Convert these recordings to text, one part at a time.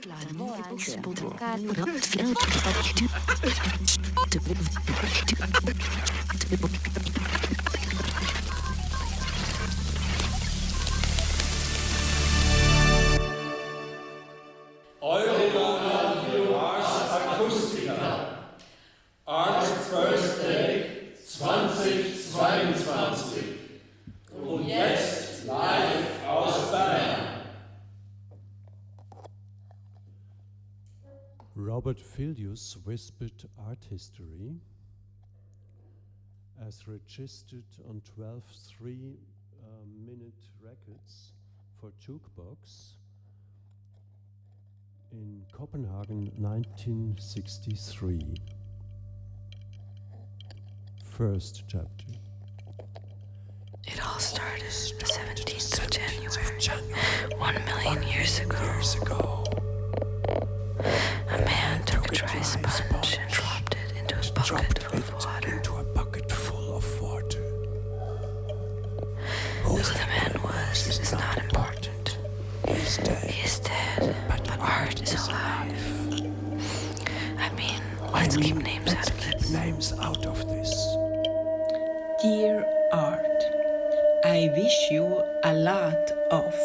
Euroradio Ars Acustica. Art Birthday 2022. Und jetzt live aus Bern. Robert Filius whispered art history as registered on 12 3-minute records for jukebox in Copenhagen 1963. First chapter. It all started the 17th of January, 1 million years ago. A man took a dry sponge and dropped it into a bucket full of water. Who the man was is not important. He is dead, but art is alive. I mean, let's keep names out of this. Dear Art, I wish you a lot of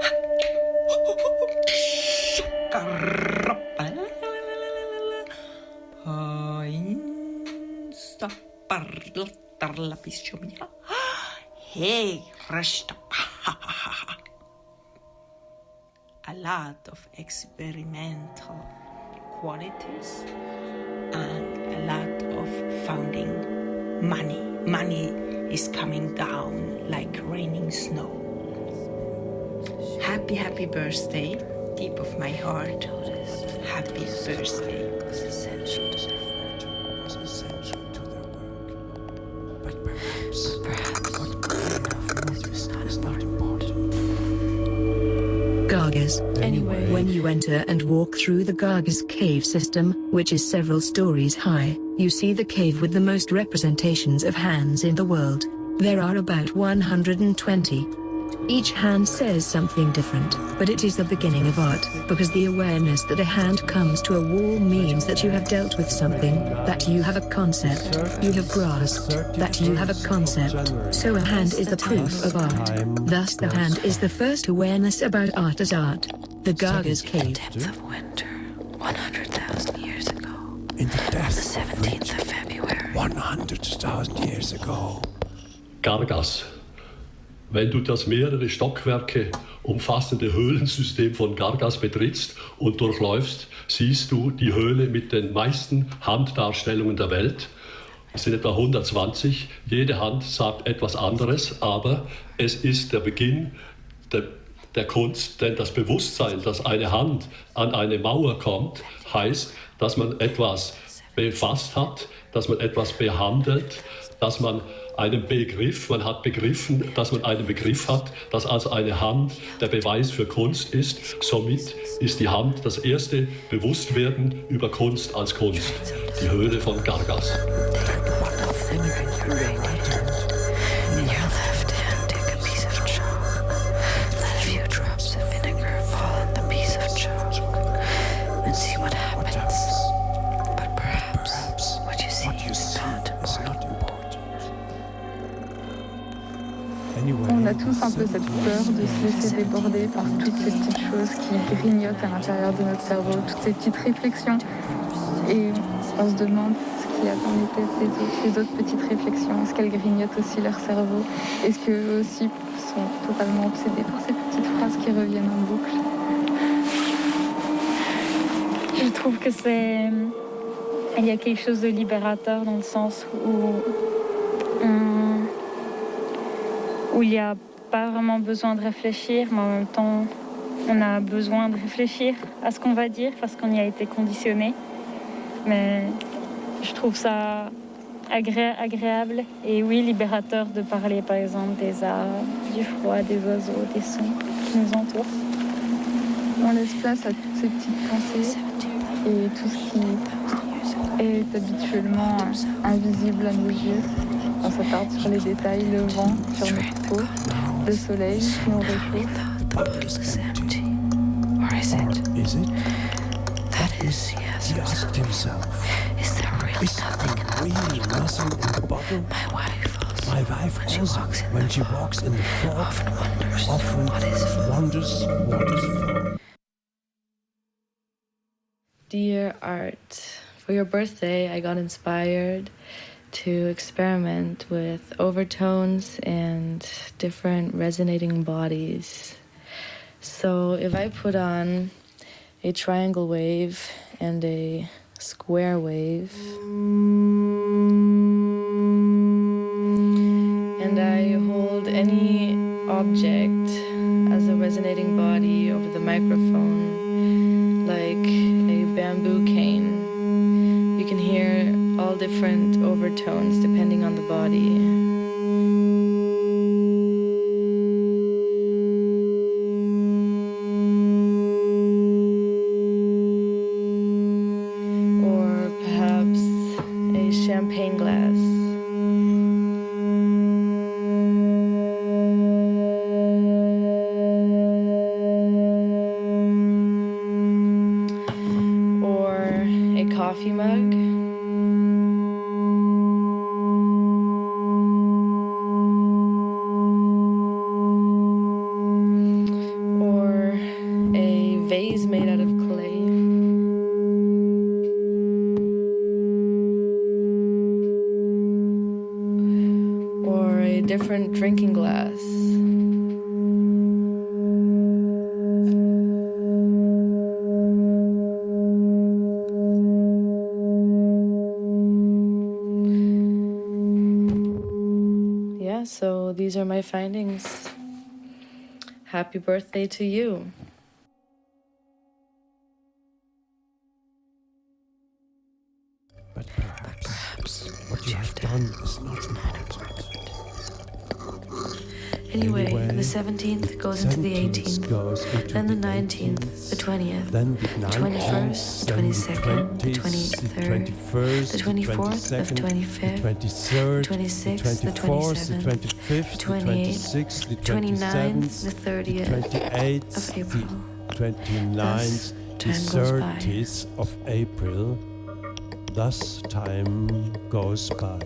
a lot of experimental qualities and a lot of founding money. Money is coming down like raining snow. Happy birthday, deep of my heart. Happy birthday. Was essential to their work. But perhaps what kind of water is not important. Gargas. Anyway, when you enter and walk through the Gargas cave system, which is several stories high, you see the cave with the most representations of hands in the world. There are about 120. Each hand says something different, but it is the beginning of art, because the awareness that a hand comes to a wall means that you have dealt with something, that you have a concept, you have grasped, that you have a concept. So a hand is the proof of art. Thus the hand is the first awareness about art as art. The Gargas cave. Depth of winter, 100,000 years ago. In the depth The 17th of February. 100,000 years ago. Gargas. Wenn du das mehrere Stockwerke umfassende Höhlensystem von Gargas betrittst und durchläufst, siehst du die Höhle mit den meisten Handdarstellungen der Welt. Es sind etwa 120. Jede Hand sagt etwas anderes, aber es ist der Beginn der Kunst, denn das Bewusstsein, dass eine Hand an eine Mauer kommt, heißt, dass man etwas befasst hat, dass man etwas behandelt, dass man einen Begriff, man hat begriffen, dass man einen Begriff hat, dass also eine Hand der Beweis für Kunst ist. Somit ist die Hand das erste Bewusstwerden über Kunst als Kunst. Die Höhle von Gargas. In your left hand, take a piece of chalk. Let a few drops of vinegar fall on the piece of chalk and see what happens. But perhaps what you see is not important. On a tous un peu cette peur de se laisser déborder par toutes ces petites choses qui grignotent à l'intérieur de notre cerveau, toutes ces petites réflexions. Et on se demande ce qu'il y a dans les têtes des autres petites réflexions. Est-ce qu'elles grignotent aussi leur cerveau? Est-ce qu'eux aussi sont totalement obsédés par ces petites phrases qui reviennent en boucle? Je trouve que il y a quelque chose de libérateur dans le sens où il n'y a pas vraiment besoin de réfléchir, mais en même temps, on a besoin de réfléchir à ce qu'on va dire parce qu'on y a été conditionné. Mais je trouve ça agréable et oui, libérateur de parler, par exemple, des arbres, du froid, des oiseaux, des sons qui nous entourent. On laisse place à toutes ces petites pensées et tout ce qui est habituellement invisible à nos yeux. On s'attarde sur les détails, le vent sur notre peau, le soleil qui nous réchauffe. Is it? is the answer? He asked himself, Is there really is nothing in there the really bottle? nothing in the bottle? My wife also. My wife also, when she walks in the fog, often wonders what is for. Dear Art, for your birthday, I got inspired to experiment with overtones and different resonating bodies. So if I put on a triangle wave and a square wave, and I hold any object as a resonating body over the microphone, like a bamboo cane, you can hear all different overtones depending on the body. Or perhaps a champagne glass. Or a coffee mug. Or a vase made out of clay. Or a different drinking glass. Yeah, so these are my findings. Happy birthday to you. But perhaps what you have done is not important. Anyway, the 17th goes into the 18th, then the 19th, the 20th, then the 21st, 22nd, the 23rd, the 24th, the 25th, the 26th, the 27th, the 28th, the 29th, the 30th of April. 29th, the 30th of April. Thus time goes by.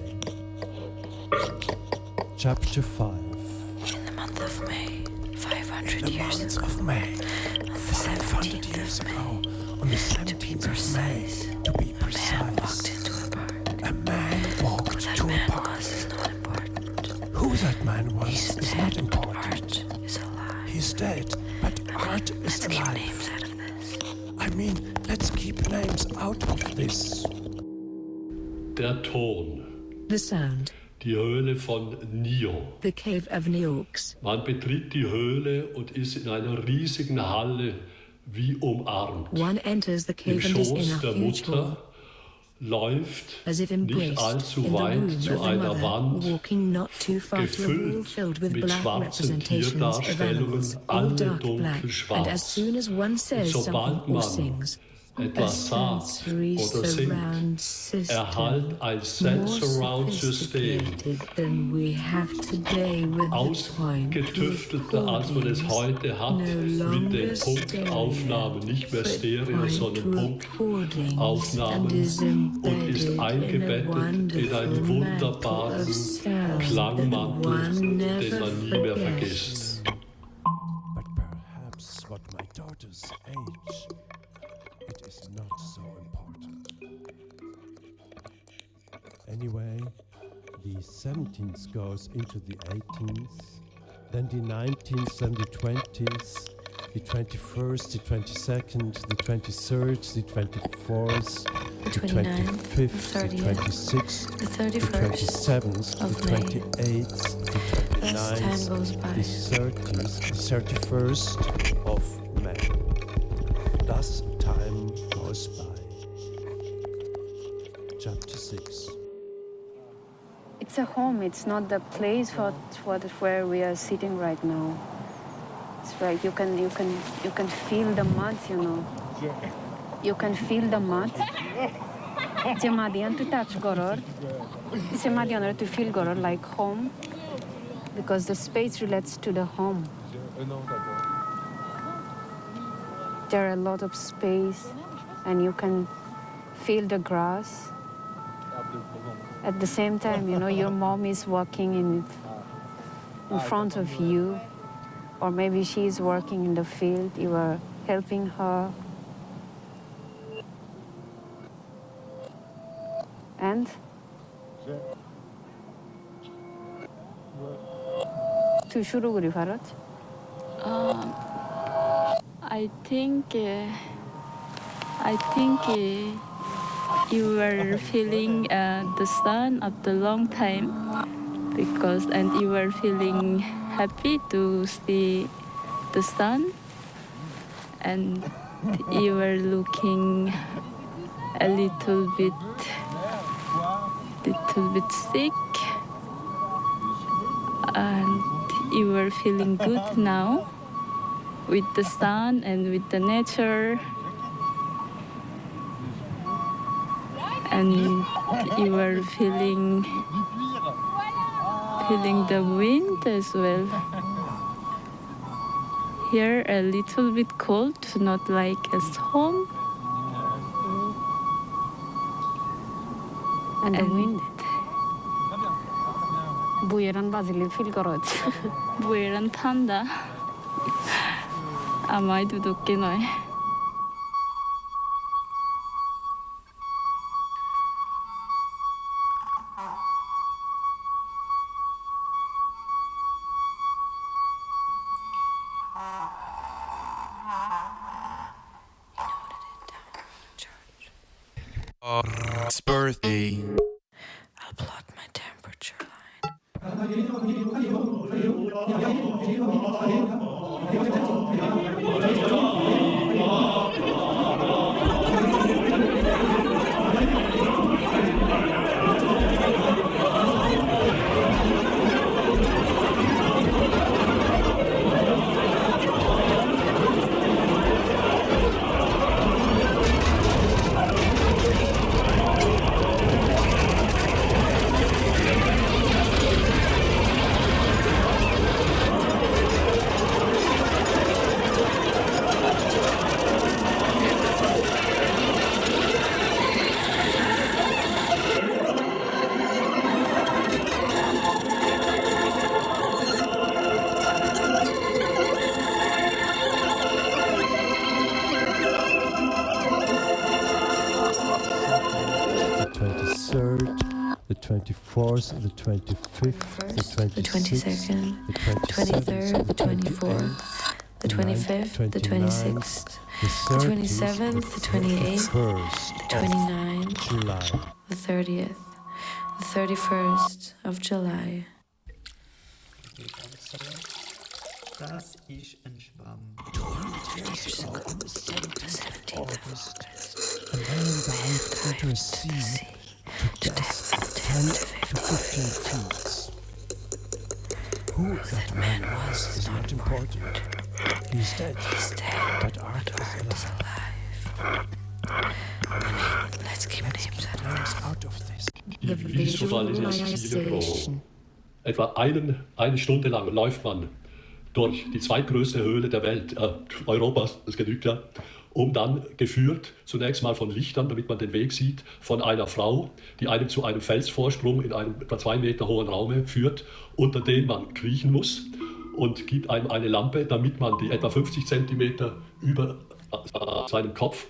Chapter 5. In the month of May, 500 years ago, Of May, on the 500 17th years of ago, May, on the to be 17th of May, precise, to be a man precise, walked into a park. a man walked Who that to a man park. was is not important. Who that man was He's is not dead. important. Art is alive. He's dead, but art is Let's keep alive. names out of this. I mean, let's keep names out of this. Der Ton, The sound. die Höhle von Nio. The cave of Neox. Man betritt die Höhle und ist in einer riesigen Halle wie umarmt. One enters the Im cave and is in Schoß a der huge hall, Mutter läuft as if nicht embraced allzu in the weit womb zu of the einer mother, Wand, walking not too far to a wall gefüllt filled with mit black schwarzen representations of Tierdarstellungen, animals, all alle dark black. And as dunkelschwarz. soon as one says Und sobald something or man sings, a etwas sagt sensory oder surround singt, system, erhalt ein Sense-Surround-System, sophisticated than we have today with the point ausgetüftelter als man es heute hat, mit den Punktaufnahmen, nicht mehr Stereo, sondern Punktaufnahmen, und ist eingebettet in einen wunderbaren Klangmantel, den man nie mehr vergisst. But perhaps what my daughter's age, it is not so important. Anyway, the 17th goes into the 18th, then the 19th, then the 20th, the 21st, the 22nd, the 23rd, the 24th, The the 29th, 25th, the the 30th, 26th, the the 31st 27th, of the May. 28th, the Thus time 29th, goes by. the 30th, the 31st of May. Thus time goes by. Chapter 6. It's a home. It's not the place where we are sitting right now. It's like you can feel the mud, you know. You can feel the mud. যে Midian to touch goror. It's a Midian to feel goror like home, because the space relates to the home. There are a lot of space, and you can feel the grass. At the same time, you know, your mom is walking in front of you, or maybe she's working in the field, you are helping her. And? تو شروع کردی فرات؟ I think you were feeling the sun after a long time and you were feeling happy to see the sun, and you were looking a little bit sick, and you were feeling good now with the sun and with the nature, and you were feeling the wind as well. Here a little bit cold, not like as home. And the wind. 부여란 바질리 feel correct. 부에란 탄다. 아마이도 높게 너해. Birthday. I'll plot my temperature line. The 24th, the 25th, the 22nd, the 23rd, the 24th, the 25th, the 26th, the 27th, the 28th, the 29th, July, the 30th, the 31st of July. Das ist entspannt. 200 years ago, the 17th of August, a man dived into a sea to depths of 10 to 15 feet. Who that man was is not important. He's dead. But art is alive. Let's keep names out of this. Die Visualisation. Etwa eine Stunde lang läuft man durch die zweitgrößte Höhle der Welt, Europas, das genügt ja, um dann geführt, zunächst mal von Lichtern, damit man den Weg sieht, von einer Frau, die einem zu einem Felsvorsprung in einem etwa 2 Meter hohen Raum führt, unter den man kriechen muss, und gibt einem eine Lampe, damit man die etwa 50 Zentimeter über seinem Kopf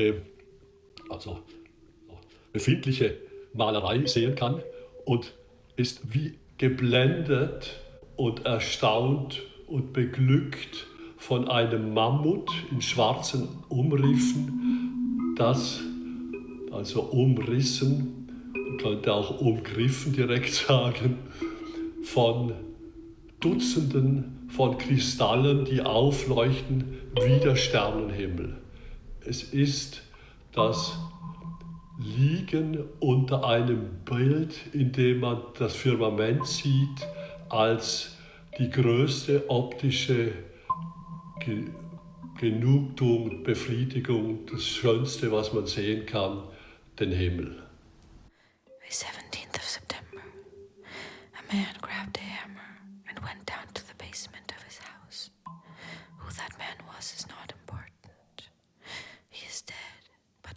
befindliche Malerei sehen kann, und ist wie geblendet und erstaunt und beglückt von einem Mammut in schwarzen Umriffen, das, also umrissen, man könnte auch umgriffen direkt sagen, von Dutzenden von Kristallen, die aufleuchten wie der Sternenhimmel. Es ist das Liegen unter einem Bild, in dem man das Firmament sieht, als die größte optische Genugtuung, Befriedigung, das Schönste, was man sehen kann, den Himmel. The 17th of September, a man grabbed a hammer and went down to the basement of his house. Who that man was is not important. He is dead,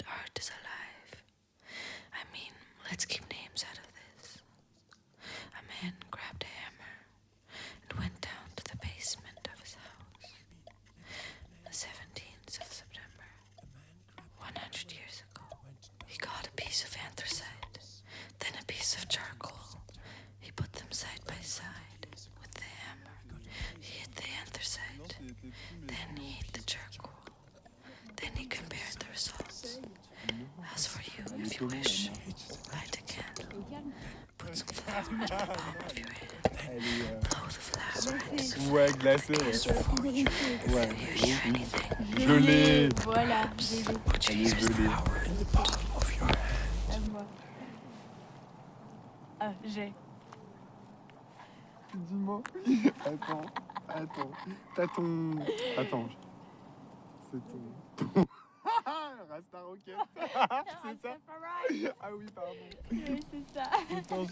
of charcoal. He put them side by side with the hammer. He hit the anthracite. Then he hit the charcoal. Then he compared the results. As for you, if you wish, light a candle. Put some flour in the palm of your hand. Blow the flour into the Ouais, glacé, ouais. Ouais. hear anything. Je l'ai. Voilà. Put your flour in the palm of your hand. À moi. Ah, j'ai. Dis-moi. Attends. T'as ton... Attends. C'est ton... Rasta Rocket. C'est ça? Ah oui, pardon. Oui, c'est ça. Putain,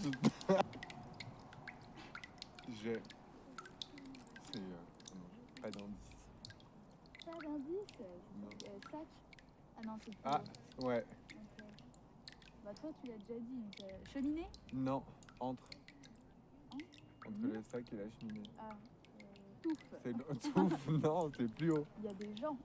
j'ai... C'est... non, pas d'indice. Pas d'indice? Sac? Ah non, c'est plus... Ah, ouais. Ok. Bah toi, tu l'as déjà dit. Cheminée? Non, entre le sac et la cheminée. Ah, touffe. C'est touffe, non, c'est plus haut. Il y a des gens.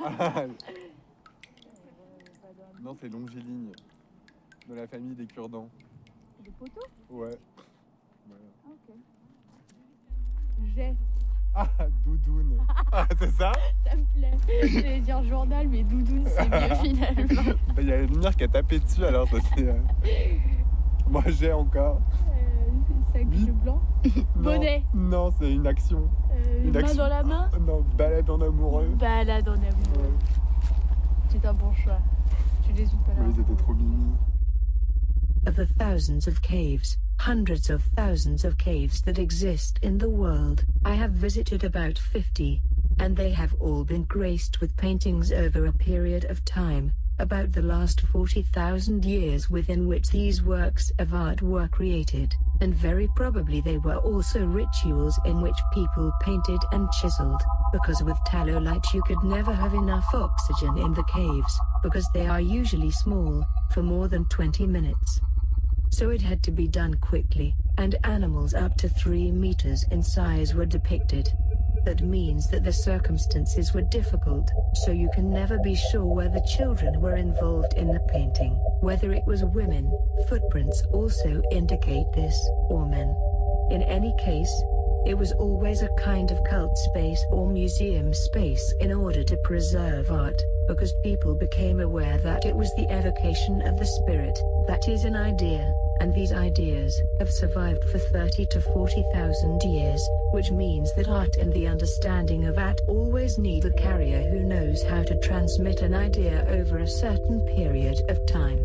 Non, c'est longiligne. De la famille des cure-dents. Des poteaux? Ouais. Voilà. Ok. J'ai. Ah, doudoune. Ah, c'est ça? Ça me plaît. J'allais dire journal, mais doudoune, c'est mieux finalement. Il y a la lumière qui a tapé dessus, alors ça c'est... Moi j'ai encore. Sac de blanc. Bonnet. Non, c'est une action. Main dans la main. Non, balade en amoureux. Balade en amoureux. C'est un bon choix. Tu les oublies pas là. Oui, c'était trop mimi. Of the thousands of caves, hundreds of thousands of caves that exist in the world, I have visited about 50, and they have all been graced with paintings over a period of time, about the last 40,000 years within which these works of art were created, and very probably they were also rituals in which people painted and chiseled, because with tallow light you could never have enough oxygen in the caves, because they are usually small, for more than 20 minutes. So it had to be done quickly, and animals up to 3 meters in size were depicted. That means that the circumstances were difficult, so you can never be sure whether children were involved in the painting, whether it was women. Footprints also indicate this, or men. In any case, it was always a kind of cult space or museum space in order to preserve art, because people became aware that it was the evocation of the spirit, that is an idea, and these ideas have survived for 30 to 40,000 years, which means that art and the understanding of art always need a carrier who knows how to transmit an idea over a certain period of time.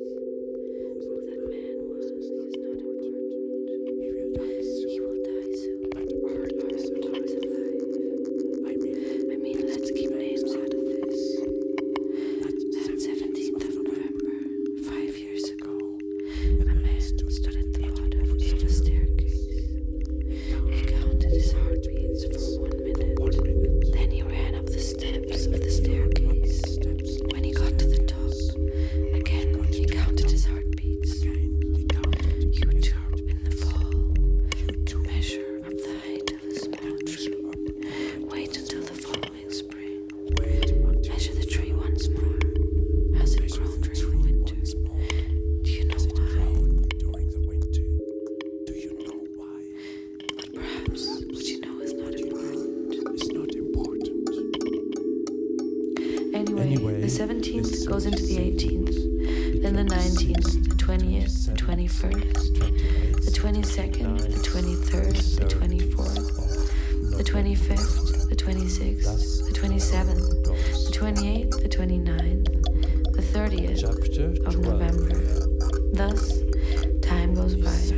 Anyway, the 17th goes into the 18th, then the 19th, the 20th, the 21st, the 22nd, the 23rd, the 24th, the 25th, the 26th, the 27th, the 28th, the 29th, the 30th of November. Thus, time goes by.